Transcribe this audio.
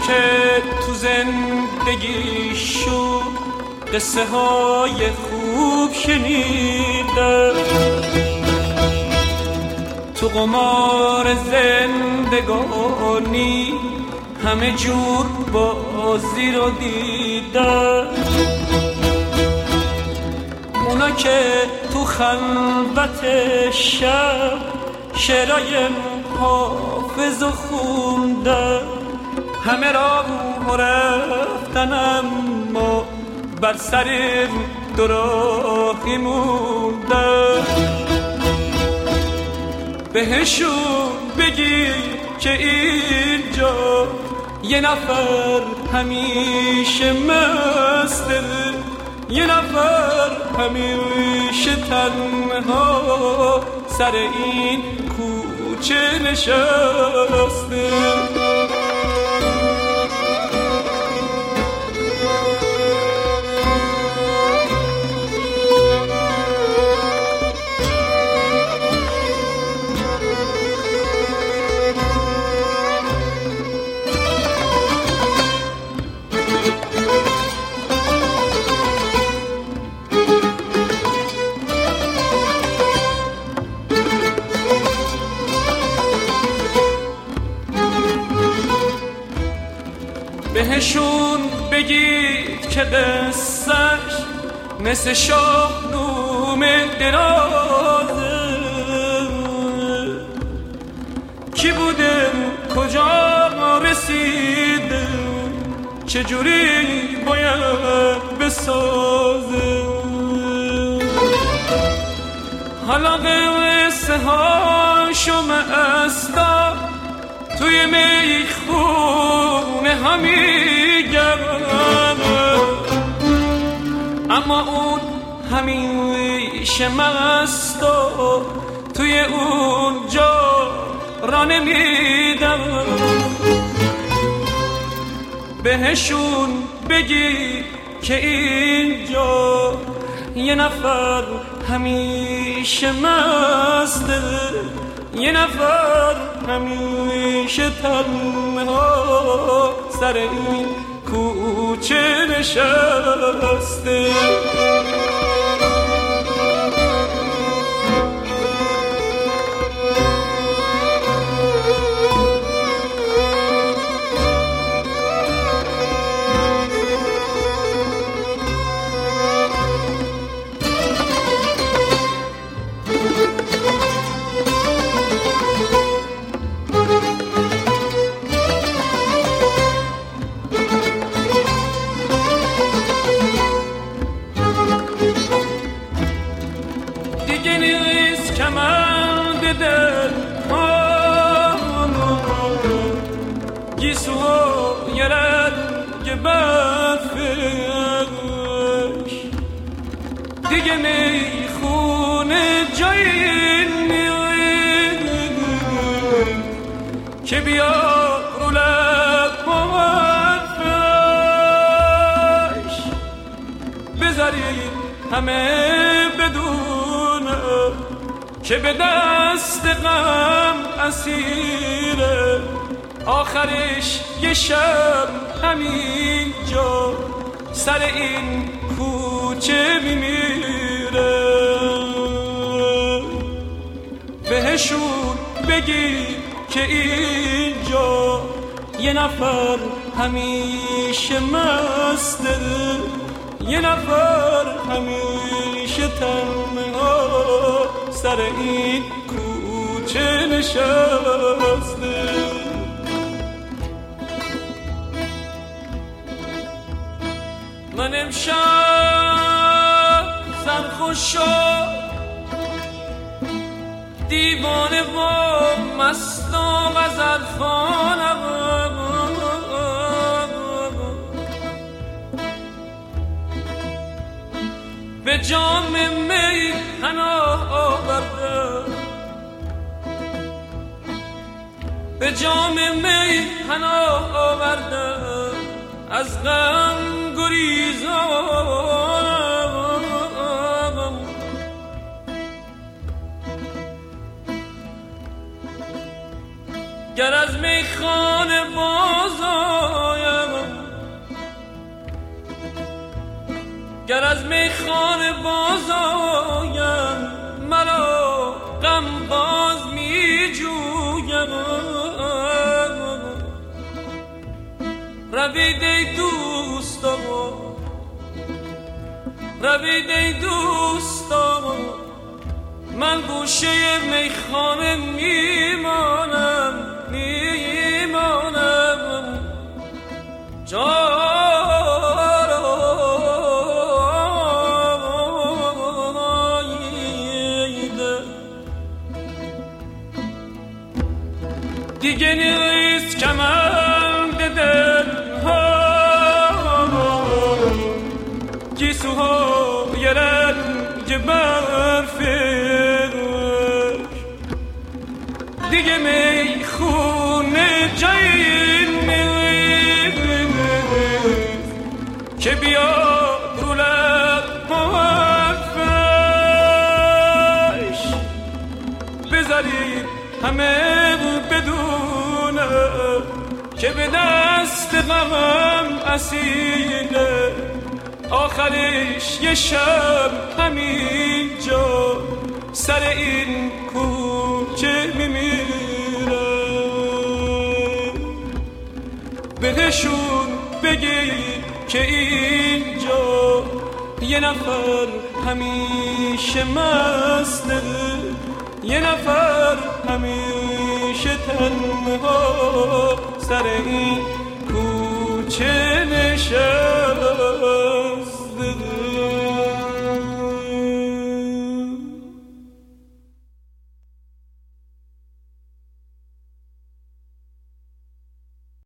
که تو زندگیشون قصه های خوب شنیده، تو قمار زندگانی همه جور بازی رو دیده، اونا که تو خلوت شب شعرهای حافظ و خونده، همه را رفتن اما بر سر دراهی مونده. بهشون بگی که اینجا یه نفر همیشه مسته، یه نفر همیشه تنها سر این کوچه نشسته. بهشون بگید که قصه‌اش مثل شاهنامه درازه، کی بوده کجا رسیده چجوری باید بسازه. حالا قصه هاشو مستم توی میخونه همیگم، اما اون همیشه مست و توی اونجا را نمیدم. بهشون بگی که اینجا یه نفر همیشه مسته، یه نفر همیشه تنها سر این کوچه نشسته. دیگه نیست کمند دل گیسو و یه رنگ برفش، دیگه میخونه جایی نیست که بیا رو لب حرفش. بذارید همه بدونه که به دست غم اسیره، آخرش یه شب همینجا سر این کوچه میمیره. بهشون بگی که اینجا یه نفر همیشه مسته، یه نفر همیشه تنها سر این کوچه نشسته. من امشب سرخوش و دیوانه و مست و غزلخوانم، به جام می پناه آورده، به جام می پناه آورده، از غم گریزانم. گر از میخانه باز گر از میخانه باز آیم مرا غم باز می جویم. روید ای دوستان، روید ای دوستان، من گوشه میخانه میمانم میمانم. دیگه نیست کمند دل ها گیسوهای رنگ برفش، دیگه میخونه جایی نیست که بیاد رو لبش. بذارید همه بدونه که به دست غمم اسیره، آخرش یه شب همینجا سر این کوچه میمیره. بهشون بگید که اینجا یه نفر همیشه مسته، یه نفر همیشه تنها سر این